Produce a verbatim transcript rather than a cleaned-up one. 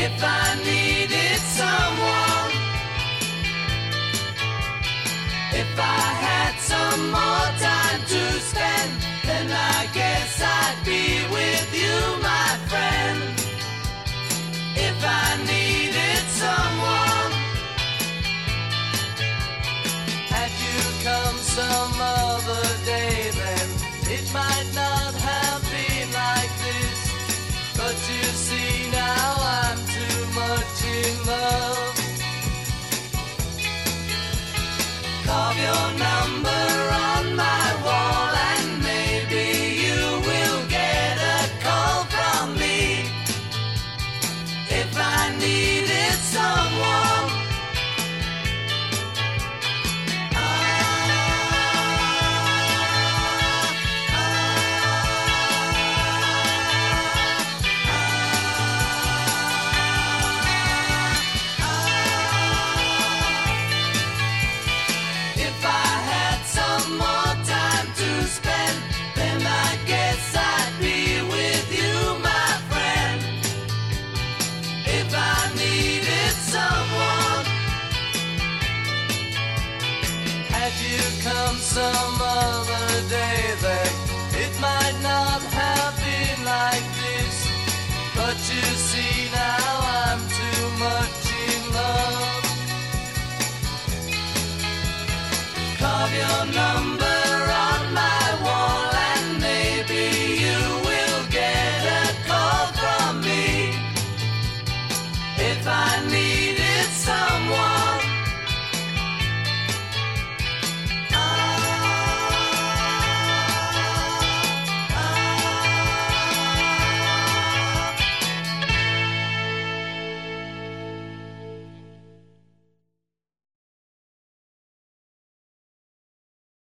If I needed someone, if I had some more time to spend, then I guess I'd be with you, my friend. If I needed someone, had you come some other day, then it might not have been like this. But you see now I'm too much in love. Carve your number on my wall and maybe you will get a call from me. If I needed someone, come some other day, then it might not have been like this. But you